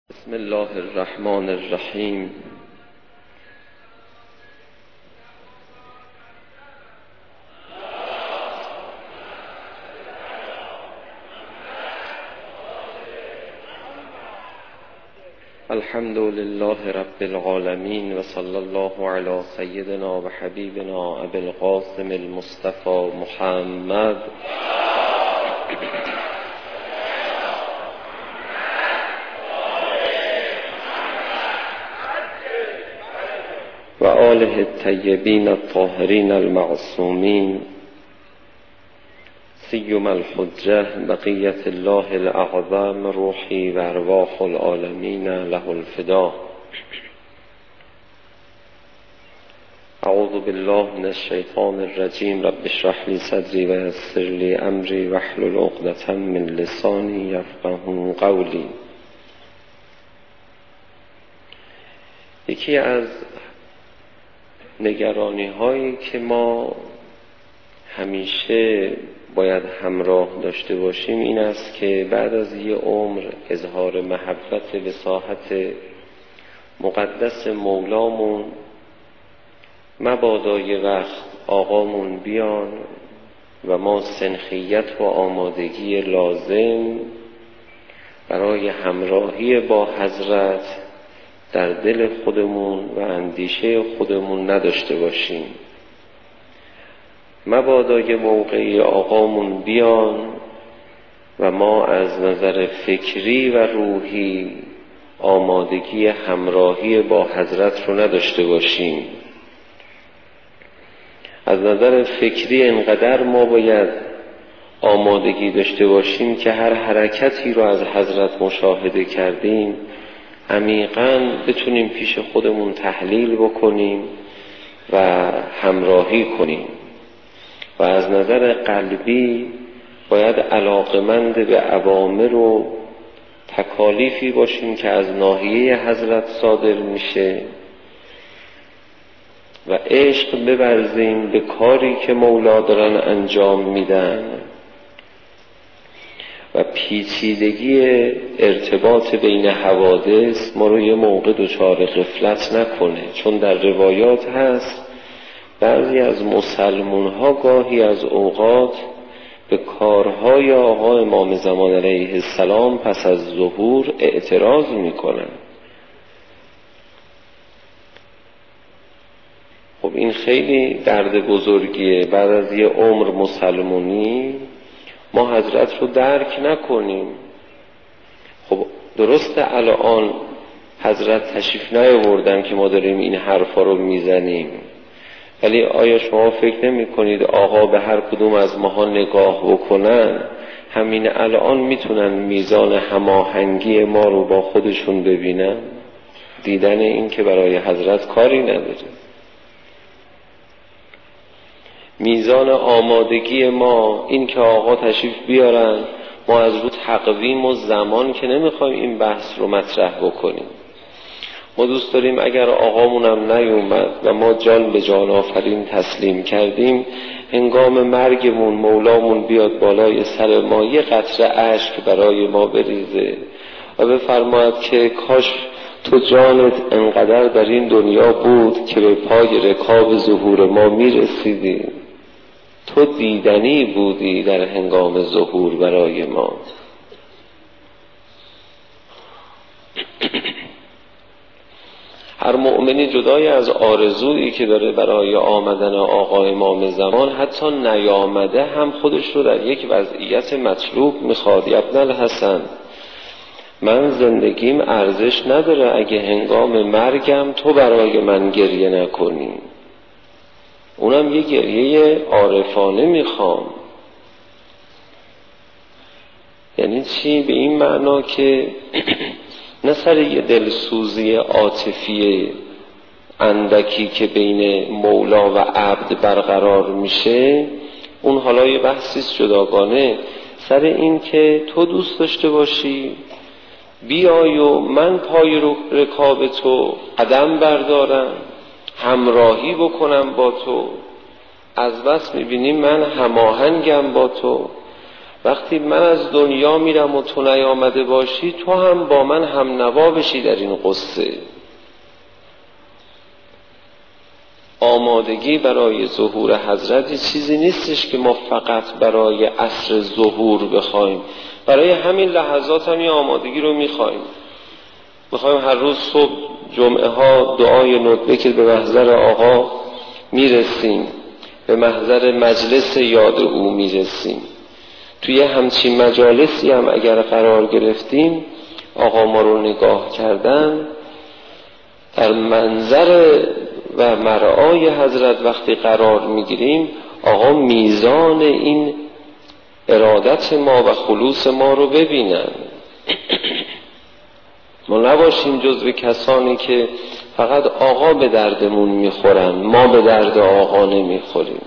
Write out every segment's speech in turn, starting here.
بسم الله الرحمن الرحیم. الحمد لله رب العالمین و صلی الله علی سیدنا و حبیبنا ابی القاسم المصطفى محمد و آله الطیبین الطاهرین المعصومین سیم الحجة بقیة الله الاعظم روحی و ارواح العالمین له الفدا. اعوذ بالله من الشیطان الرجیم. رب اشرح لی صدری و یسر لی امری واحلل عقدة من لسانی یفقهوا قولی. یکی از نگرانی هایی که ما همیشه باید همراه داشته باشیم این است که بعد از یه عمر اظهار محبت به ساحت مقدس مولامون مبادا یه وقت آقامون بیان و ما سنخیت و آمادگی لازم برای همراهی با حضرت در دل خودمون و اندیشه خودمون نداشته باشیم. مبادا یه موقعی آقامون بیان و ما از نظر فکری و روحی آمادگی همراهی با حضرت رو نداشته باشیم. از نظر فکری انقدر ما باید آمادگی داشته باشیم که هر حرکتی رو از حضرت مشاهده کردیم عمیقاً بتونیم پیش خودمون تحلیل بکنیم و همراهی کنیم و از نظر قلبی باید علاقمند به اوامر و تکالیفی باشیم که از ناحیه حضرت صادر میشه و عشق بورزیم به کاری که مولا دارن انجام میدن و پیچیدگی ارتباط بین حوادث ما رو یه موقع دچار غفلت نکنه. چون در روایات هست بعضی از مسلمون ها گاهی از اوقات به کارهای آقا امام زمان علیه السلام پس از ظهور اعتراض میکنن. خب این خیلی درد بزرگیه. بعد از یه عمر مسلمونی ما حضرت رو درک نکنیم. خب درسته الان حضرت تشریف نیاوردن که ما داریم این حرفا رو میزنیم، ولی آیا شما فکر نمی کنید آقا به هر کدوم از ماها نگاه بکنن همین الان میتونن میزان هماهنگی ما رو با خودشون ببینن؟ دیدن این که برای حضرت کاری نداره. میزان آمادگی ما این که آقا تشریف بیارن، ما از رو تقویم و زمان که نمیخوایم این بحث رو مطرح بکنیم. ما دوست داریم اگر آقامونم نیومد و ما جان به جان آفرین تسلیم کردیم، هنگام مرگمون مولامون بیاد بالای سر ما یه قطره اشک برای ما بریزه و بفرماید که کاش تو جانت انقدر در این دنیا بود که به پای رکاب ظهور ما میرسیدی. تو دیدنی بودی در هنگام ظهور برای ما. هر مؤمنی جدای از آرزویی که داره برای آمدن آقا امام زمان حتی نیامده هم خودش رو در یک وضعیت مطلوب میخواد. ابن الحسن، من زندگیم ارزش نداره اگه هنگام مرگم تو برای من گریه نکنی. اونم یه گریه عارفانه میخوام. یعنی چی؟ به این معنا که نه سر یه دلسوزی عاطفی اندکی که بین مولا و عبد برقرار میشه، اون حالا یه بحثیست جداگانه. سر این که تو دوست داشته باشی بیای و من پای رکاب تو قدم بردارم، همراهی بکنم با تو. از بس میبینیم من هماهنگم با تو، وقتی من از دنیا میرم و تو نیامده باشی، تو هم با من هم نوا بشی در این قصه. آمادگی برای ظهور حضرت چیزی نیستش که ما فقط برای عصر ظهور بخوایم، برای همین لحظات هم این آمادگی رو میخوایم. هر روز صبح جمعه ها دعای ندبه که به محضر آقا میرسیم، به محضر مجلس یاد او میرسیم. توی همچین مجالسی هم اگر قرار گرفتیم، آقا ما رو نگاه کردن، در منظر و مرعای حضرت وقتی قرار میگیریم، آقا میزان این ارادت ما و خلوص ما رو ببینن. ما نباشیم جزو کسانی که فقط آقا به دردمون میخورن، ما به درد آقا نمیخوریم.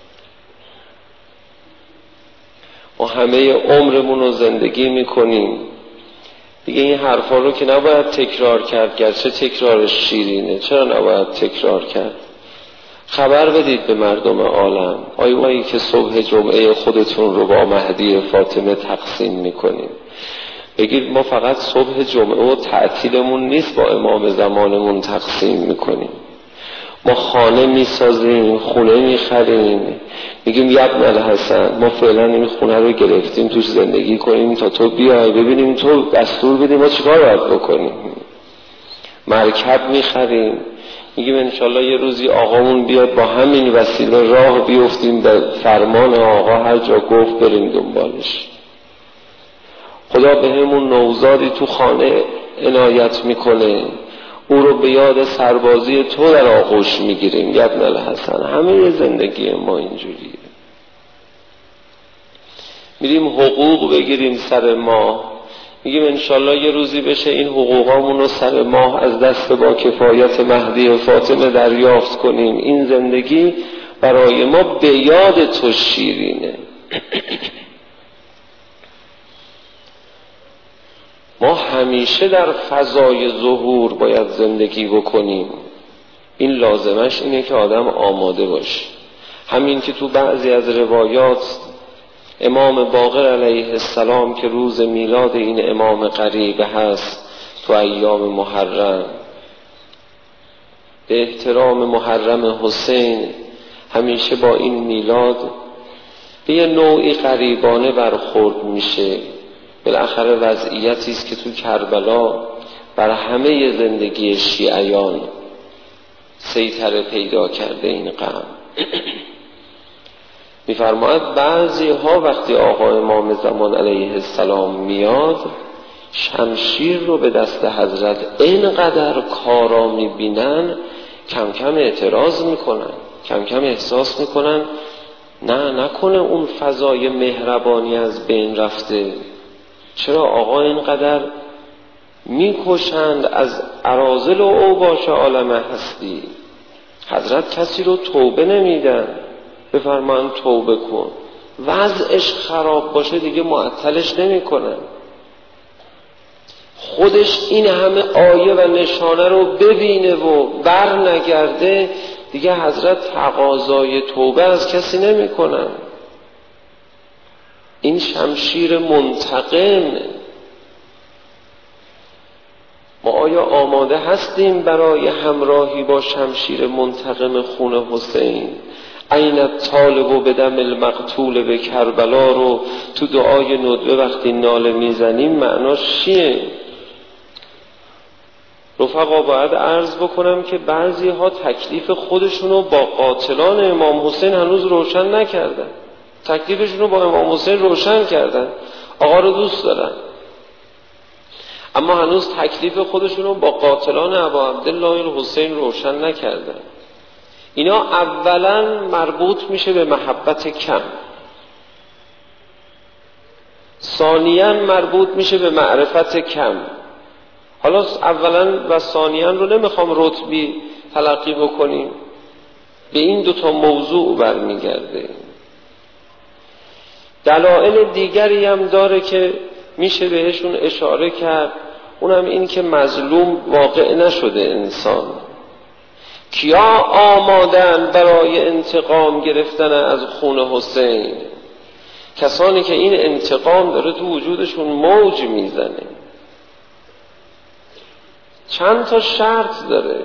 ما همه عمرمون رو زندگی میکنیم دیگه. این حرفا رو که نباید تکرار کرد، گرچه تکرارش شیرینه، چرا نباید تکرار کرد؟ خبر بدید به مردم عالم، آیایی که صبح جمعه خودتون رو با مهدی فاطمه تقسیم میکنیم، بگید ما فقط صبح جمعه و تعطیلمون نیست با امام زمانمون تقسیم میکنیم. ما خانه میسازیم، خونه میخریم، میگیم ابن الحسن ما فعلا این خونه رو گرفتیم توش زندگی کنیم تا تو بیای ببینیم تو دستور بدیم ما چیکار باید بکنیم. مرکب میخریم، میگیم انشالله یه روزی آقامون بیاد با همین وسیله راه بیفتیم به فرمان آقا، هر جا گفت بریم دنبالش. خدا به همون نوزادی تو خانه عنایت میکنه، او رو به یاد سربازی تو در آغوش میگیریم. ابن الحسن همه زندگی ما اینجوریه. میریم حقوق بگیریم سر ماه، میگیم انشالله یه روزی بشه این حقوقامون رو سر ماه از دست با کفایت مهدی فاطمه دریافت کنیم. این زندگی برای ما به یاد تو شیرینه. ما همیشه در فضای ظهور باید زندگی بکنیم. این لازمش اینه که آدم آماده باشه. همین که تو بعضی از روایات امام باقر علیه السلام که روز میلاد این امام قریب هست تو ایام محرم، به احترام محرم حسین همیشه با این میلاد به یه نوعی قریبانه برخورد میشه. بالاخره وضعیتی است که تو کربلا بر همه زندگی شیعیان سیطره پیدا کرده این غم. میفرماید بعضی ها وقتی آقا امام زمان علیه السلام میاد، شمشیر رو به دست حضرت اینقدر کارا میبینن، کم کم اعتراض میکنن، کم کم احساس میکنن نکنه اون فضای مهربانی از بین رفته. چرا آقا اینقدر میکشند از اراذل و اوباش عالم هستی؟ حضرت کسی رو توبه نمیدن، بفرمان توبه کن. وضعش خراب باشه دیگه معطلش نمی کنن. خودش این همه آیه و نشانه رو ببینه و بر نگرده، دیگه حضرت تقاضای توبه از کسی نمی کنن. این شمشیر منتقم. ما آیا آماده هستیم برای همراهی با شمشیر منتقم خون حسین؟ عین طالب و بدم المقتول به کربلا رو تو دعای ندبه وقتی ناله میزنیم معناش چیه؟ رفقا باید عرض بکنم که بعضی ها تکلیف خودشونو با قاتلان امام حسین هنوز روشن نکردن. تکلیفشونو با امام حسین روشن کردن، آقا رو دوست دارن، اما هنوز تکلیف خودشونو با قاتلان ابا عبدالله الحسین روشن نکردن. اینا اولا مربوط میشه به محبت کم، ثانیاً مربوط میشه به معرفت کم. حالا اولا و ثانیاً رو نمیخوام رتبی تلقی بکنیم، به این دوتا موضوع برمیگرده. دلایل دیگری هم داره که میشه بهشون اشاره کرد، اونم این که مظلوم واقع نشده انسان. کیا آمادن برای انتقام گرفتن از خون حسین؟ کسانی که این انتقام داره تو وجودشون موج میزنه. چند تا شرط داره.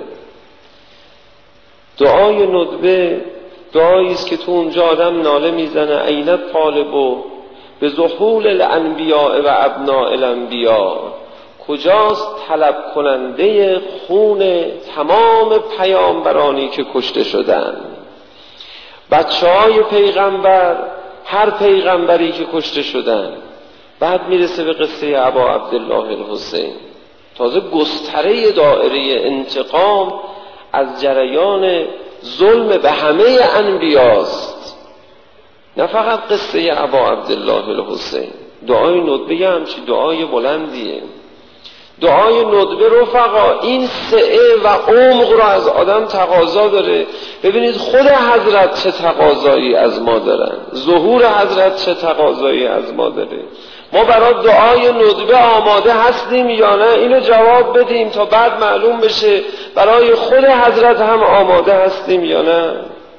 دعای ندبه دعایی است که تو اونجا آدم ناله میزنه عین طالبو به ظهول الانبیاء و ابناء الانبیاء، کجاست طلب کننده خون تمام پیامبرانی که کشته شدن، بچه‌های پیغمبر، هر پیغمبری که کشته شدن. بعد میرسه به قصه ابا عبدالله الحسین. تازه گستره دایره انتقام از جریان ظلم به همه انبیاست، نه فقط قصه ابا عبدالله الحسین. دعای ندبه همچی دعای بلندیه. دعای ندبه رفقا این سعه و عمق رو از آدم تقاضا داره. ببینید خود حضرت چه تقاضایی از ما دارن، ظهور حضرت چه تقاضایی از ما داره. ما برای دعای ندبه آماده هستیم یا نه؟ اینو جواب بدیم تا بعد معلوم بشه برای خود حضرت هم آماده هستیم یا نه.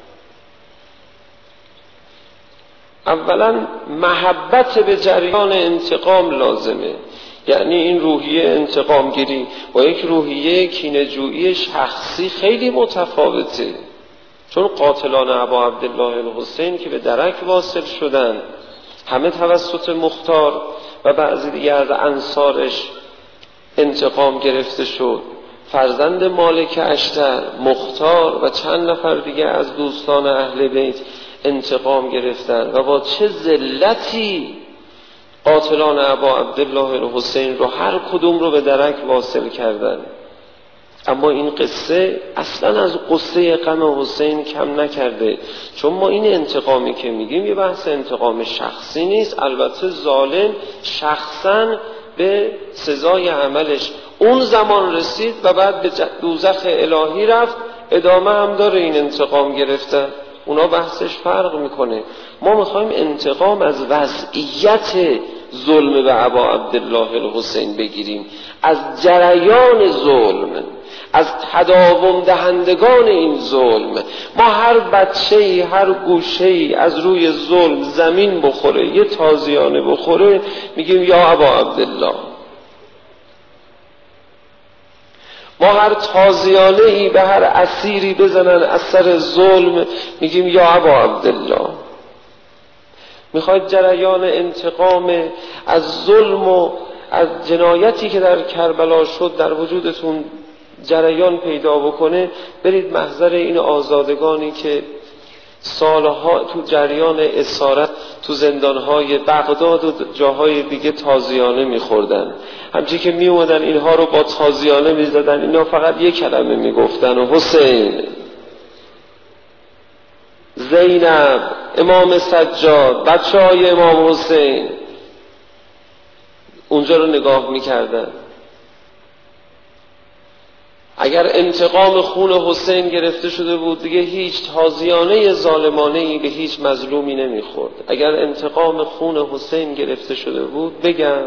اولا محبت به جریان انتقام لازمه. یعنی این روحیه انتقامگیری با یک روحیه کینه‌جویی شخصی خیلی متفاوته. چون قاتلان ابا عبدالله الحسین که به درک واصل شدن، همه توسط مختار و بعضی دیگه از انصارش انتقام گرفته شد. فرزند مالک اشتر، مختار و چند نفر دیگه از دوستان اهل بیت انتقام گرفتن و با چه ذلتی قاتلان ابا عبدالله الحسین رو هر کدوم رو به درک واصل کردن. اما این قصه اصلا از قصه غم حسین کم نکرده. چون ما این انتقامی که میگیم یه بحث انتقام شخصی نیست. البته ظالم شخصا به سزای عملش اون زمان رسید و بعد به دوزخ الهی رفت. ادامه هم داره این انتقام گرفتن، اونا بحثش فرق میکنه. ما میخوایم انتقام از وضعیت ظلم به ابا عبدالله الحسین بگیریم، از جریان ظلم، از تداوم دهندگان این ظلم. ما هر بچه‌ای، هر گوشه‌ای از روی ظلم زمین بخوره، یه تازیانه بخوره، میگیم یا ابا عبدالله. ما هر تازیانه‌ای به هر اسیری بزنن از سر ظلم، میگیم یا ابا عبدالله. میخواید جریان انتقام از ظلم و از جنایتی که در کربلا شد در وجودتون جریان پیدا بکنه، برید محضر این آزادگانی که سالها تو جریان اسارت تو زندانهای بغداد و جاهای دیگه تازیانه میخوردن. همچنین که میومدن اینها رو با تازیانه میزدن، اینا فقط یک کلمه میگفتن و حسین، زینب، امام سجاد، بچه های امام حسین، اونجا رو نگاه میکردن. اگر انتقام خون حسین گرفته شده بود دیگه هیچ تازیانه ظالمانه‌ای به هیچ مظلومی نمیخورد. اگر انتقام خون حسین گرفته شده بود، بگم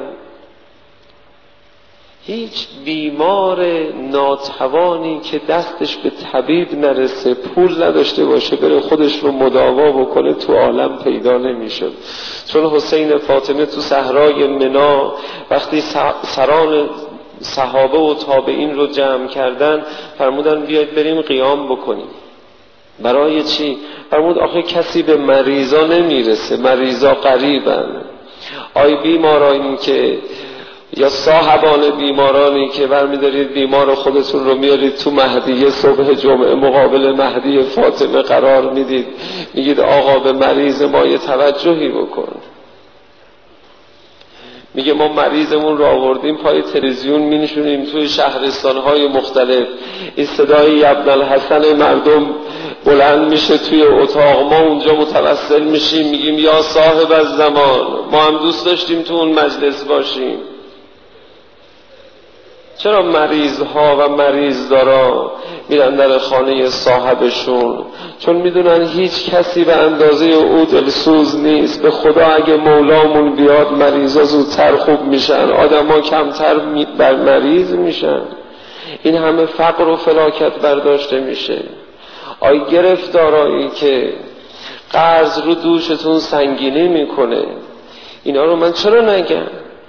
هیچ بیمار ناتوانی که دستش به طبیب نرسه، پول نداشته باشه بره خودش رو مداوا بکنه، تو عالم پیدا نمیشد. چون حسین فاطمه تو صحرای منا وقتی سران صحابه و تابعین رو جمع کردن، فرمودن بیاید بریم قیام بکنیم. برای چی؟ فرمود آخه کسی به مریضا نمیرسه، مریضا قریبن. آی بیمارانی که یا صاحبان بیمارانی که برمیدارید بیمار خودتون رو میارید تو مهدیه صبح جمعه مقابل مهدی فاطمه قرار میدید، میگید آقا به مریض ما یه توجهی بکن. میگه ما مریضمون رو آوردیم پای تلویزیون مینشونیم توی شهرستانهای مختلف، این صدای ابن الحسن مردم بلند میشه توی اتاق، ما اونجا متوسل میشیم میگیم یا صاحب الزمان، ما هم دوست داشتیم تو اون مجلس باشیم. چرا مریضها و مریضدارا میرن در خانه صاحبشون؟ چون میدونن هیچ کسی به اندازه او دلسوز نیست. به خدا اگه مولامون بیاد مریضا زودتر خوب میشن، آدما کمتر بر مریض میشن. این همه فقر و فلاکت برداشته میشه. آی گرفتارایی که قرض رو دوشتون سنگینی میکنه. اینا رو من چرا نگم؟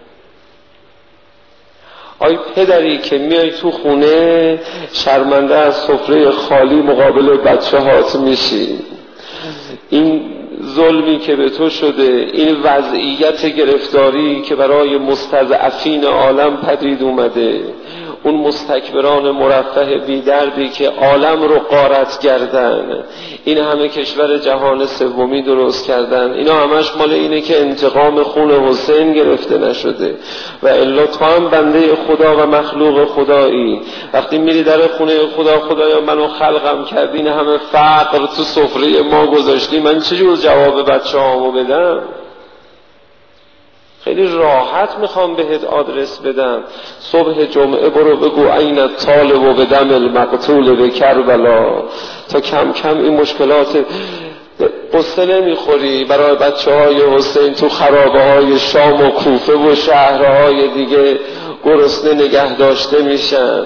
آی پدری که میای تو خونه شرمنده از سفره خالی مقابل بچه هات میشی، این ظلمی که به تو شده، این وضعیت گرفتاری که برای مستضعفین عالم پدید اومده، اون مستکبران مرفه بیدردی که عالم رو غارت کردن، این همه کشور جهان سومی درست کردن، اینا همش مال اینه که انتقام خون حسین گرفته نشده. و الا تو هم بنده خدا و مخلوق خدایی، وقتی میری در خونه خدا، خدایا منو خلقم کردی، این همه فقر تو سفره ما گذاشتی، من چجور جواب بچه هامو بدم؟ خیلی راحت میخوام بهت آدرس بدم. صبح جمعه برو بگو این الطالب و بدم المقتول به کربلا، تا کم کم این مشکلات قصه نمیخوری برای بچه های حسین تو خرابه های شام و کوفه و شهرهای دیگه گرسنه نگه داشته میشن.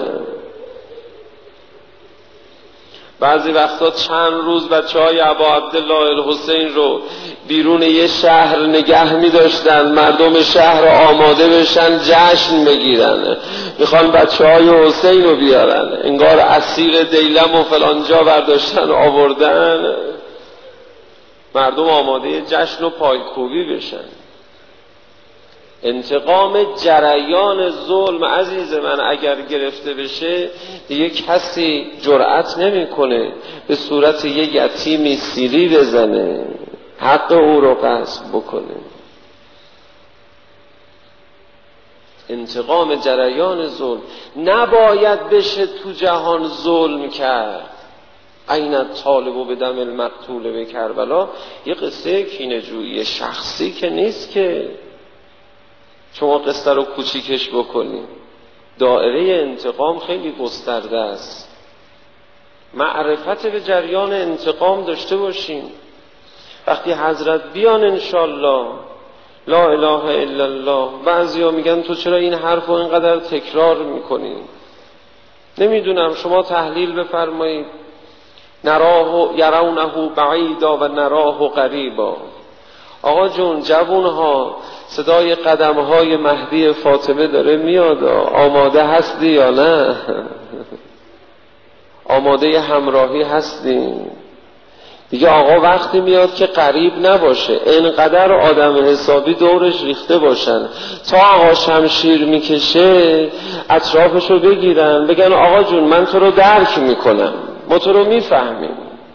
بعضی وقتا چند روز بچه های ابا عبدالله الحسین رو بیرون یه شهر نگه می داشتن، مردم شهر آماده بشن جشن بگیرن، میخوان بچه های حسین رو بیارن، انگار اسیر دیلم و فلانجا برداشتن آوردن، مردم آماده جشن و پایکوبی بشن. انتقام جریان ظلم عزیز من اگر گرفته بشه دیگه کسی جرأت نمیکنه به صورت یک یتیمی سیلی بزنه، حق او رو غصب بکنه. انتقام جریان ظلم نباید بشه تو جهان ظلم کرد. این الطالب و بدم المقتول به کربلا یه قصه کینه‌جویی شخصی که نیست که شما قصه رو کوچیکش بکنید. دایره انتقام خیلی گسترده است. معرفت به جریان انتقام داشته باشیم. وقتی حضرت بیان انشالله لا اله الا الله، بعضیا میگن تو چرا این حرف رو اینقدر تکرار میکنی؟ نمیدونم، شما تحلیل بفرمایید. نراه یرونه بعیدا و نراه قریبا. آقا جون، جوونها صدای قدمهای مهدی فاطمه داره میاد، آماده هستی یا نه؟ آماده همراهی هستیم دیگه. آقا وقتی میاد که قریب نباشه، اینقدر آدم حسابی دورش ریخته باشن تا آقا شمشیر میکشه اطرافشو بگیرن بگن آقا جون من تو رو درک میکنم، ما تو رو میفهمیم.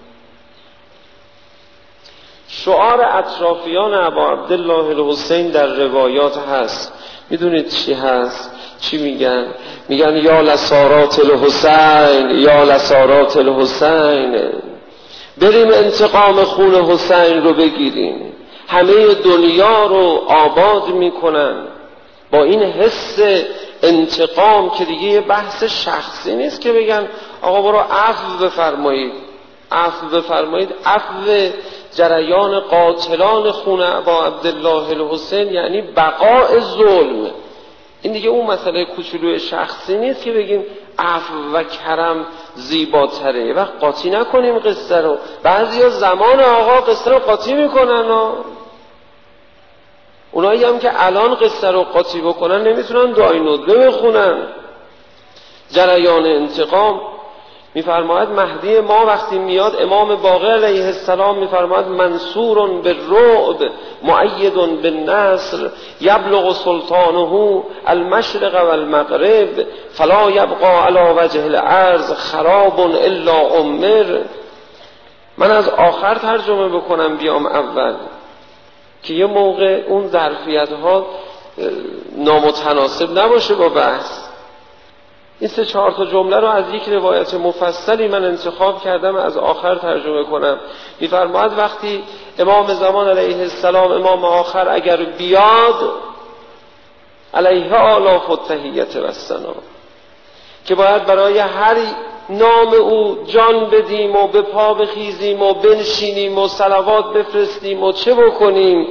شعار اطرافیان ابا عبدالله الحسین در روایات هست. میدونید چی هست؟ چی میگن؟ میگن یا لسارات الحسین، یا لسارات الحسین. بریم انتقام خون حسین رو بگیریم. همه دنیا رو آباد میکنن با این حس انتقام که دیگه یه بحث شخصی نیست که بگن آقا برو عفو بفرمایید، عفو بفرمایید. عفو جریان قاتلان خون ابا عبدالله الحسین یعنی بقاء ظلم. این دیگه اون مسئله کوچولوی شخصی نیست که بگیم عفو و کرم زیباتره. وقت قاطی نکنیم قصه رو. بعضیا زمان آقا قصه رو قاطی میکنن، اونایی هم که الان قصه رو قاطی بکنن نمیتونن دعای ندبه بخونن. جریان انتقام میفرماید مهدی ما وقتی میاد، امام باقر علیه السلام میفرماید منصور بالرعب مؤید بالنصر یبلغ سلطانه المشرق والمغرب فلا یبقى علی وجه الارض خراب الا عمر. من از آخر ترجمه بکنم بیام اول که یه موقع اون ظرفیت ها نامتناسب نباشه با بحث. این 3-4 تا جمله رو از یک روایت مفصلی من انتخاب کردم از آخر ترجمه کنم. می‌فرماید وقتی امام زمان علیه السلام، امام آخر اگر بیاد، علیه آلاف التحیت و الثنا، که باید برای هر نام او جان بدیم و به پا بخیزیم و بنشینیم و صلوات بفرستیم و چه بکنیم.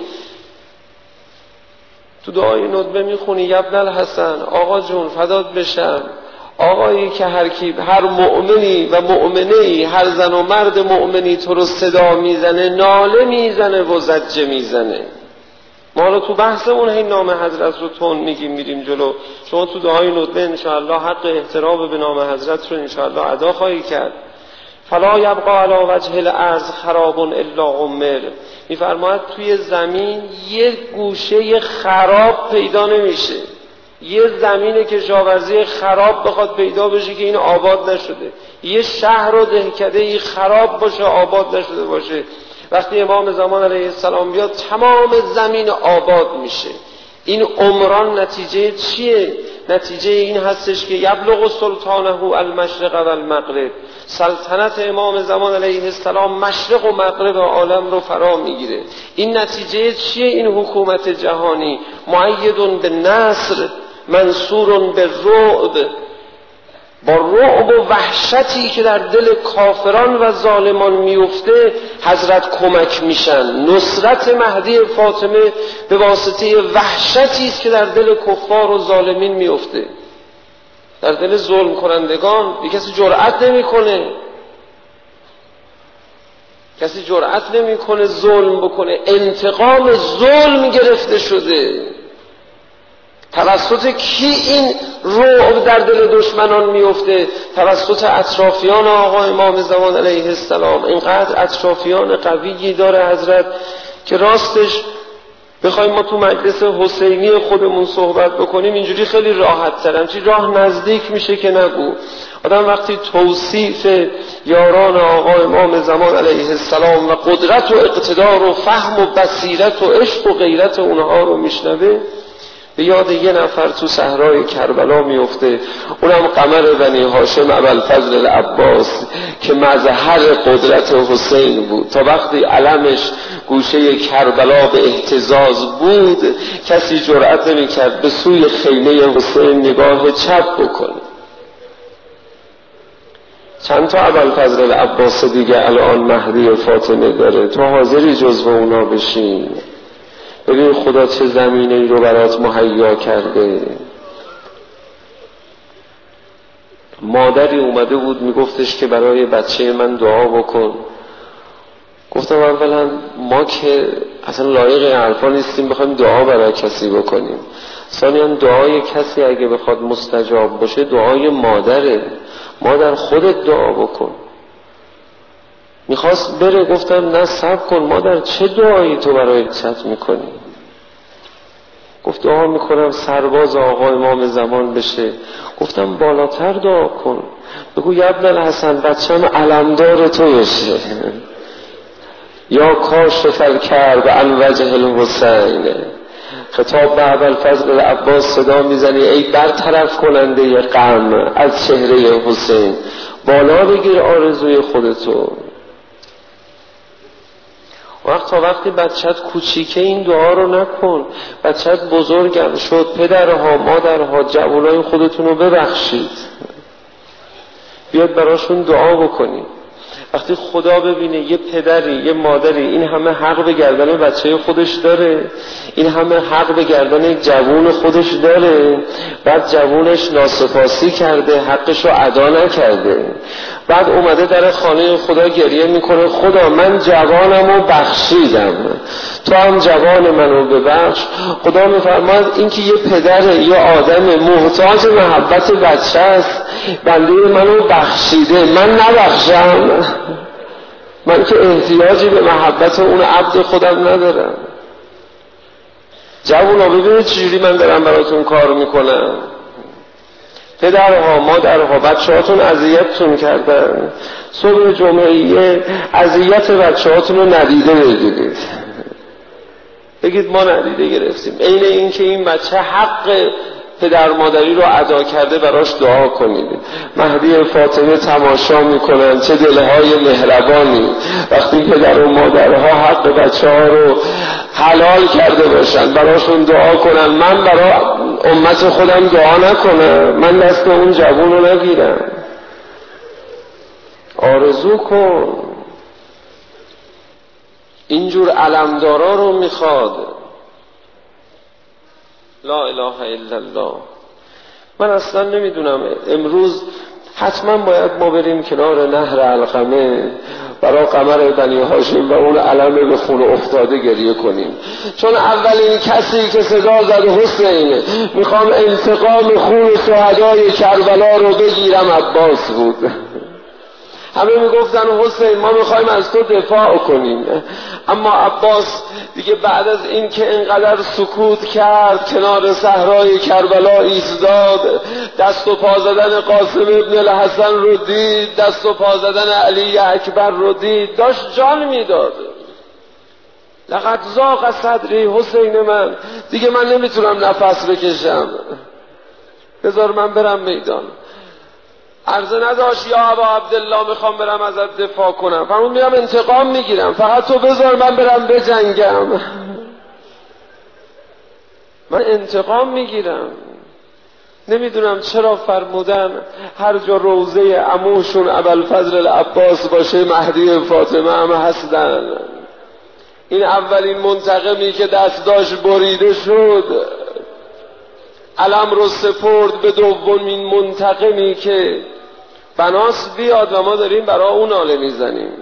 تو دعای ندبه میخونی ابن الحسن آقا جون فدات بشم، آقایی که هر مؤمنی و مؤمنه‌ای، هر زن و مرد مؤمنی تو رو صدا میزنه، ناله میزنه و زجه میزنه. ما حالا تو بحثمون این نام حضرت رو تون میگیم میریم جلو. شما تو دعای ندبه انشاءالله حق احترام به نام حضرت رو انشاءالله ادا خواهی کرد. فلا یبقى علی وجه الارض خراب الا عمر. میفرماید توی زمین یک گوشه خراب پیدا نمیشه. یه زمین کشاورزی خراب بخواد پیدا بشه که این آباد نشده، یه شهر و دهکده‌ای خراب باشه آباد نشده باشه، وقتی امام زمان علیه السلام بیاد تمام زمین آباد میشه. این عمران نتیجه چیه؟ نتیجه این هستش که یبلغ سلطانه المشرق و المغرب، سلطنت امام زمان علیه السلام مشرق و مغرب عالم رو فرا میگیره. این نتیجه چیه؟ این حکومت جهانی مؤید به نصر منصور به رعب، با رعب و وحشتی که در دل کافران و ظالمان میفته حضرت کمک میشن. نصرت مهدی فاطمه به واسطه وحشتی است که در دل کفار و ظالمین میفته، در دل ظلم کنندگان. کسی جرأت نمیکنه، کسی جرأت نمیکنه ظلم بکنه. انتقام ظلم گرفته شده. توسط کی این رعب در دل دشمنان میفته؟ توسط اطرافیان آقا امام زمان علیه السلام. اینقدر اطرافیان قویی داره حضرت که راستش بخوایم ما تو مجلس حسینی خودمون صحبت بکنیم اینجوری خیلی راحت ترم، چی راه نزدیک میشه که نگو. آدم وقتی توصیف یاران آقا امام زمان علیه السلام و قدرت و اقتدار و فهم و بصیرت و عشق و غیرت اونها رو میشنوه، به یاد یه نفر تو صحرای کربلا میفته، اونم قمر بنی هاشم ابوالفضل العباس که مظهر قدرت حسین بود. تا وقتی علمش گوشه کربلا به اهتزاز بود کسی جرأت نمی‌کرد به سوی خیمه حسین نگاه چپ بکنه. چند تا ابوالفضل العباس دیگه الان مهدی فاطمه داره، تو حاضری جزو اونا بشین؟ ببین خدا چه زمینه‌ای رو برات مهیا کرده. مادری اومده بود میگفتش که برای بچه من دعا بکن. گفتم اولا ما که اصلا لایق حرفا نیستیم بخوایم دعا برای کسی بکنیم. ثانیاً دعای کسی اگه بخواد مستجاب باشه دعای مادره. مادر خودت دعا بکن. میخواست بره، گفتم نه صبر کن مادر، چه دعایی تو برای بچت میکنی؟ گفت دعا میکنم سرباز آقا امام زمان بشه. گفتم بالاتر دعا کن، بگو یا ابن الحسن بچه‌م علمدار تو بشه. یا کاشف الکرب عن وجه الحسین. خطاب به ابوالفضل العباس صدا میزنی ای برطرف کننده غم از چهره حسین، بالا بگیر آرزوی خودتو. وقتی بچت کوچیکه این دعا رو نکن. بچت بزرگم شد، پدرها مادرها جوانای خودتون رو ببخشید، بیاد براشون دعا بکنید. وقتی خدا ببینه یه پدری یه مادری این همه حق به گردن بچه خودش داره، این همه حق به گردن یک جوون خودش داره، بعد جوونش ناسپاسی کرده، حقش رو ادا نکرده، بعد اومده در خانه خدا گریه میکنه خدا من جوانم رو بخشیدم، تو هم جوان منو ببخش. خدا میفرماید این که یه پدر یه آدم محتاج محبت بچه است، بنده منو بخشیده، من نبخشم؟ من که احتیاجی به محبت اون عبد خودم ندارم. جوونا ببینید چجوری من دارم براتون کار میکنم. پدرها مادرها بچه‌هاتون اذیتتون کردن، صبح جمعه اذیت بچه‌هاتون رو ندیده بگیرید، بگید ما ندیده گرفتیم. عین این که این بچه حق پدر مادری رو ادا کرده براش دعا کنید. مهدی فاطمه تماشا میکنن چه دلهای مهربانی وقتی پدر و مادرها حق بچه ها رو حلال کرده باشن براشون دعا کنن. من برای امت خودم دعا نکنم؟ من دست اون جوون رو نگیرم؟ آرزو کن. اینجور علمدارا رو میخواد. لا اله الا الله. من اصلا نمیدونم امروز حتما باید ما بریم کنار نهر علقمه برای قمر بنی هاشم و اون علم به خون افتاده گریه کنیم، چون اولین کسی که صدا زد حسین میخوام انتقام خون شهدای کربلا رو بگیرم عباس بود. همه میگفتن حسین ما میخوایم از تو دفاع کنیم، اما عباس دیگه بعد از این که انقدر سکوت کرد کنار صحرای کربلا ایستاد، دست و پا زدن قاسم ابن الحسن رو دید، دست و پا زدن علی اکبر رو دید، داشت جان میداد. لقد ضاق صدری حسین من، دیگه من نمیتونم نفس بکشم، بذار من برم میدان. عرضه نداشت یا ابا عبدالله میخوام برم ازت دفاع کنم، فرمود میرم انتقام میگیرم، فقط تو بذار من برم بجنگم. من انتقام میگیرم. نمیدونم چرا فرمودن هر جا روضه عموشون ابوالفضل العباس باشه مهدی فاطمه هم هستن. این اولین منتقمی که دست داشت بریده شد، علم رو سپرد به دومین منتقمی که بناس بیاد و ما داریم برای اون ناله میزنیم.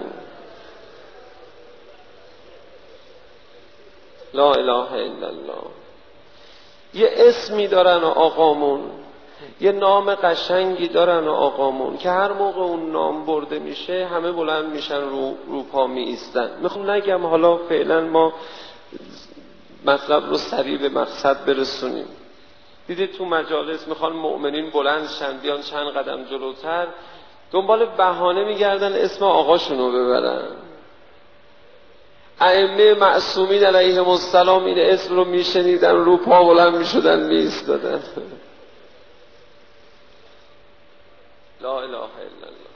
لا اله الا الله. یه اسمی دارن آقامون، یه نام قشنگی دارن آقامون که هر موقع اون نام برده میشه همه بلند میشن رو پا می ایستن. میخوام نگم، حالا فعلا ما مطلب رو سریع به مقصد برسونیم. دیدید تو مجالس میخوان مؤمنین بلند شن بیان چند قدم جلوتر، دنبال بهانه میگردن اسم آقاشونو ببرن. ائمه معصومین علیهم السلام این اسم رو میشنیدن رو پا بلند میشدن میایستادن. لا اله الا الله.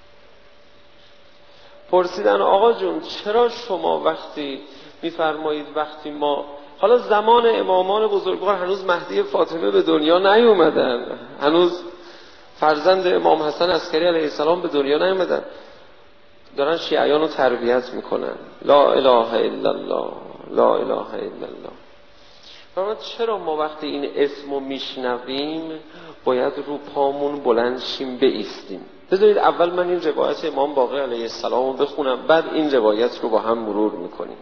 پرسیدن آقا جون چرا شما وقتی میفرمایید وقتی ما، حالا زمان امامان بزرگوار هنوز مهدی فاطمه به دنیا نیومدن، هنوز فرزند امام حسن عسکری علیه السلام به دنیا نیومدن، دارن شیعیان رو تربیت میکنن. لا اله الا الله، لا اله الا الله. فرمان چرا ما وقتی این اسمو میشنویم باید رو پامون بلند شیم بایستیم؟ بذارید اول من این روایت امام باقر علیه السلام رو بخونم، بعد این روایت رو با هم مرور میکنیم.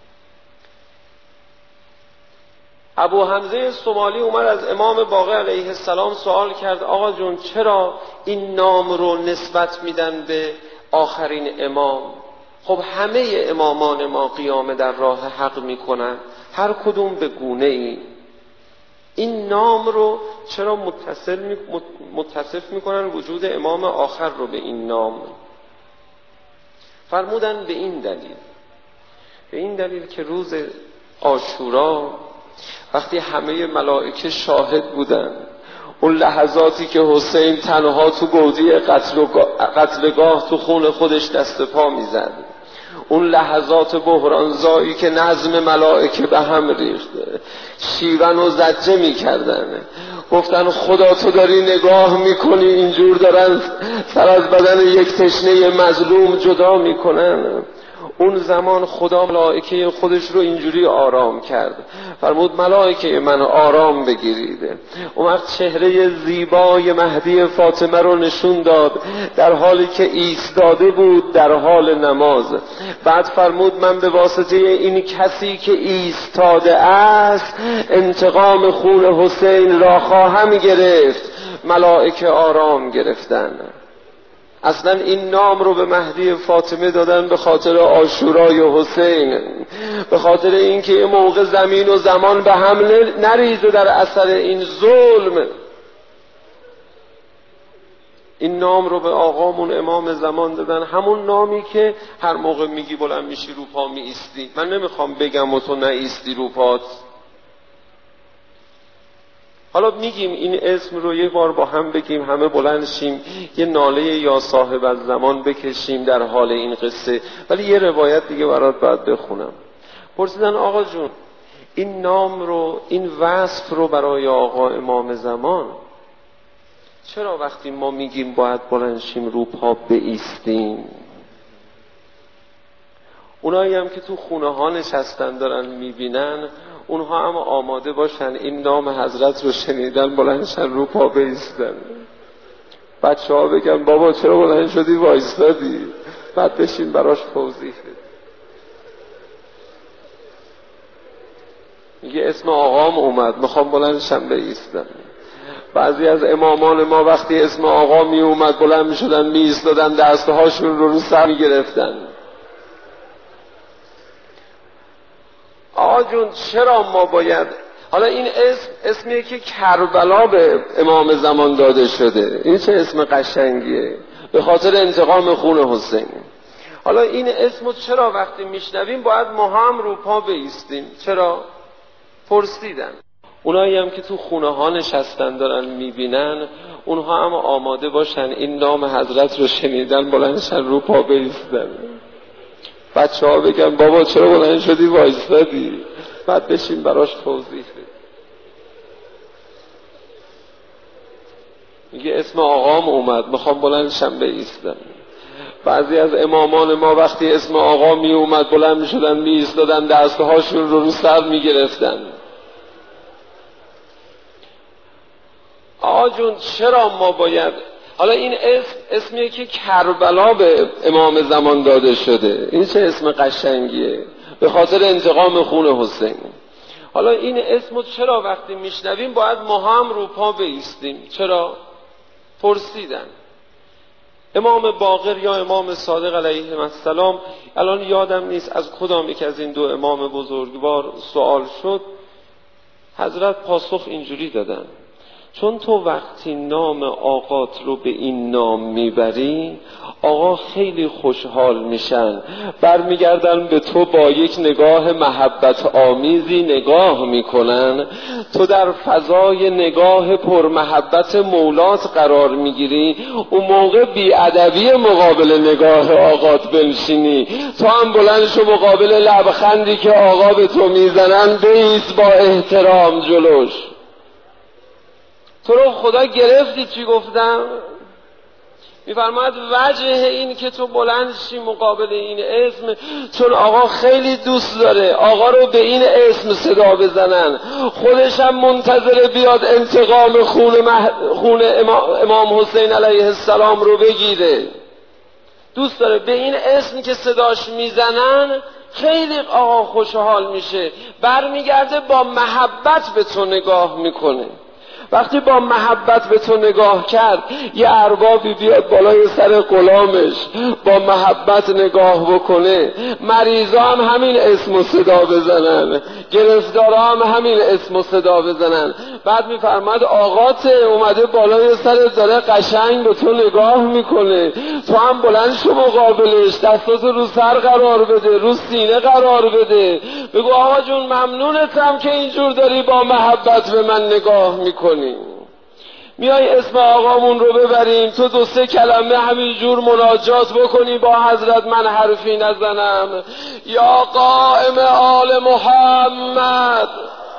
ابو حمزه صومالی اومد از امام باقر علیه السلام سوال کرد آقا جون چرا این نام رو نسبت میدن به آخرین امام؟ خب همه امامان ما قیام در راه حق میکنن، هر کدوم به گونه ای. این نام رو چرا متصف میکنن وجود امام آخر رو به این نام؟ فرمودن به این دلیل که روز عاشورا وقتی همه ملائکه شاهد بودن، اون لحظاتی که حسین تنها تو گودی قتلگاه تو خون خودش دست پا میزد، اون لحظات بحرانزایی که نظم ملائکه به هم ریخت، شیون و زجه میکردن، گفتن خدا تو داری نگاه میکنی اینجور دارن سر از بدن یک تشنه مظلوم جدا میکنن. اون زمان خدا ملائکه خودش رو اینجوری آرام کرد، فرمود ملائکه من آرام بگیرید. اومد چهره زیبای مهدی فاطمه رو نشون داد در حالی که ایستاده بود در حال نماز. بعد فرمود من به واسطه این کسی که ایستاده است انتقام خون حسین را خواهم گرفت. ملائکه آرام گرفتن. اصلا این نام رو به مهدی فاطمه دادن به خاطر عاشورای حسین، به خاطر اینکه یه موقع زمین و زمان به هم نریزه در اثر این ظلم. این نام رو به آقامون امام زمان دادن، همون نامی که هر موقع میگی بلند میشی رو پا می ایستی. من نمیخوام بگم و تو نایستی رو پات. حالا میگیم این اسم رو یه بار با هم بگیم، همه بلند شیم یه ناله یا صاحب الزمان بکشیم در حال این قصه. ولی یه روایت دیگه برات باید بخونم. پرسیدن آقا جون این نام رو، این وصف رو برای آقا امام زمان چرا وقتی ما میگیم باید بلند شیم رو پا بایستیم؟ اونایی هم که تو خونه ها نشستن دارن میبینن، اونها هم آماده باشن این نام حضرت رو شنیدن بلندشن رو پا بایستن. بچه ها بگن بابا چرا بلند شدی وایستادی؟ بعد بشین براش توضیح بده. میگه اسم آقام اومد میخوام بلندشم بایستم. بعضی از امامان ما وقتی اسم آقا می اومد بلند می شدن می ایستادن، دستهاشون رو سر می گرفتن. آقا جون چرا ما باید، حالا این اسمیه که کربلا به امام زمان داده شده، این چه اسم قشنگیه، به خاطر انتقام خون حسین. حالا این اسمو چرا وقتی میشنویم باید ما هم رو پا بایستیم؟ چرا؟ پرسیدن. اونایی هم که تو خونه ها نشستن دارن میبینن، اونها هم آماده باشن این نام حضرت رو شنیدن بلندشن رو پا بایستن. بچه ها بگن بابا چرا بلند شدی وایستادی؟ بعد بشین براش توضیح بده. میگه اسم آقام اومد میخوام بلندشم بایستم. بعضی از امامان ما وقتی اسم آقا می اومد بلند می شدن می ایستادن، دستهاشون رو سر می گرفتن. آقا جون چرا ما باید، حالا این اسمیه که کربلا به امام زمان داده شده، این چه اسم قشنگیه، به خاطر انتقام خون حسین. حالا این اسمو چرا وقتی میشنویم باید ما هم رو پا بایستیم؟ چرا؟ پرسیدن. امام باقر یا امام صادق علیه السلام، الان یادم نیست از کدام یک از این دو امام بزرگوار سوال شد، حضرت پاسخ اینجوری دادن: چون تو وقتی نام آقات رو به این نام میبری، آقا خیلی خوشحال میشن، برمیگردن به تو با یک نگاه محبت آمیزی نگاه میکنن، تو در فضای نگاه پر محبت مولات قرار میگیری، اون موقع بی‌ادبی مقابل نگاه آقات بنشینی، تو هم بلند شو مقابل لبخندی که آقا به تو میزنن بایست با احترام جلوش. تو رو خدا گرفتی چی گفتم؟ میفرماید وجه این که تو بلند شی مقابل این اسم، چون آقا خیلی دوست داره آقا رو به این اسم صدا بزنن، خودش هم منتظر بیاد انتقام خون امام حسین علیه السلام رو بگیره. دوست داره به این اسم که صداش میزنن خیلی آقا خوشحال میشه، برمیگرده با محبت به تو نگاه میکنه. وقتی با محبت به تو نگاه کرد، یه اربابی بیاد بالای سر غلامش با محبت نگاه بکنه، مریضا هم همین اسم و صدا بزنن، گرفتارا هم همین اسم و صدا بزنن، بعد میفرماد آقات اومده بالای سر داره قشنگ به تو نگاه میکنه، تو هم بلند شو مقابلش، دستاتو رو سر قرار بده، رو سینه قرار بده، بگو آقا جون ممنونتم که اینجور داری با محبت به من نگاه میکنی. میای اسم آقامون رو ببریم، تو دو سه کلمه همینجور مناجات بکنی با حضرت، من حرفی نزنم، یا قائم آل محمد،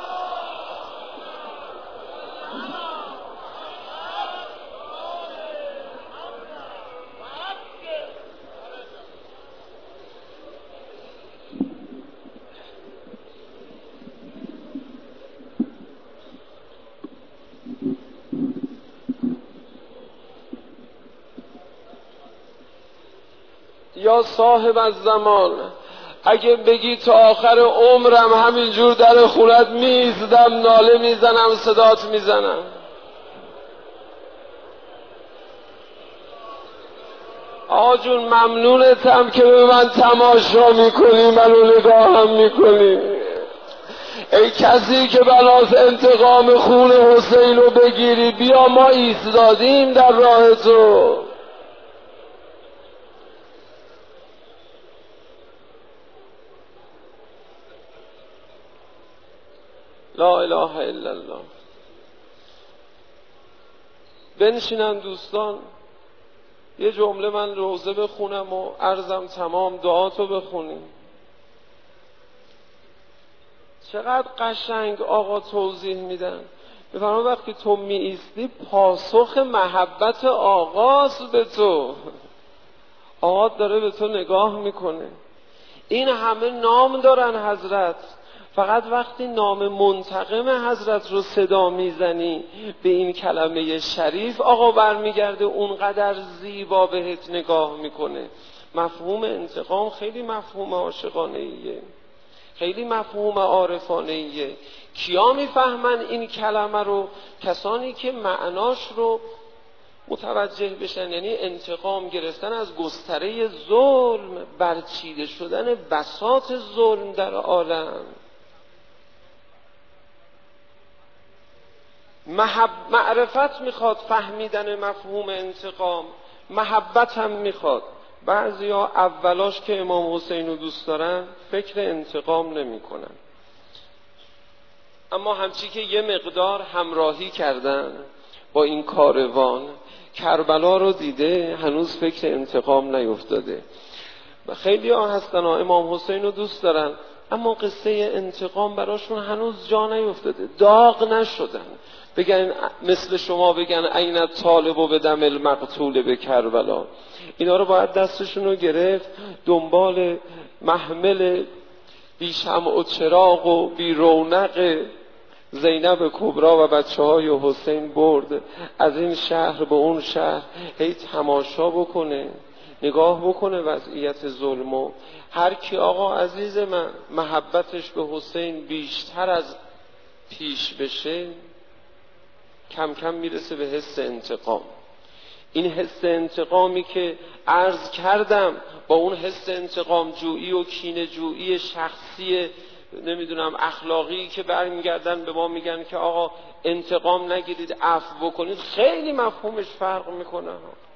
یا صاحب الزمان، اگه بگی تا آخر عمرم همینجور در خونت میزدم، ناله میزنم، صدات میزنم. آقا جون ممنونتم که به من تماشا میکنی، منو نگاهم میکنی. ای کسی که بناس انتقام خون حسین رو بگیری، بیا ما ایستادیم در راه تو. لا اله الا الله. بنشینن دوستان، یه جمله من روزه بخونم و عرضم تمام، دعاتو بخونیم. چقدر قشنگ آقا توضیح میدن. بفرما وقتی تو می ایستی پاسخ محبت آقاست به تو، آقا داره به تو نگاه میکنه. این همه نام دارن حضرت، فقط وقتی نام منتقم حضرت رو صدا میزنی به این کلمه شریف، آقا برمیگرده اونقدر زیبا بهت نگاه میکنه. مفهوم انتقام خیلی مفهوم عاشقانه‌ایه، خیلی مفهوم عارفانه‌ایه. کیا میفهمن این کلمه رو؟ کسانی که معناش رو متوجه بشن، یعنی انتقام گرفتن از گستره ظلم، برچیده شدن بساط ظلم در عالم. معرفت میخواد فهمیدن مفهوم انتقام، محبت هم میخواد. بعضیا اولاش که امام حسین رو دوست دارن فکر انتقام نمی کنن، اما همچی که یه مقدار همراهی کردن با این کاروان، کربلا رو دیده، هنوز فکر انتقام نیفتاده. خیلی ها هستن امام حسین رو دوست دارن اما قصه انتقام براشون هنوز جا نیفتاده، داغ نشدن. بگن مثل شما بگن عین طالب و به دم المقتول به کربلا. اینا رو باید دستشون رو گرفت، دنبال محمل بی شمع و چراغ و بی رونق زینب کبرا و بچه های حسین برد، از این شهر به اون شهر هی تماشا بکنه، نگاه بکنه وضعیت ظلمو. هر کی آقا عزیز من محبتش به حسین بیشتر از پیش بشه، کم کم میرسه به حس انتقام. این حس انتقامی که عرض کردم با اون حس انتقام جویی و کینه جویی شخصی نمیدونم اخلاقی که برمیگردن به ما میگن که آقا انتقام نگیرید، عفو بکنید، خیلی مفهومش فرق میکنه.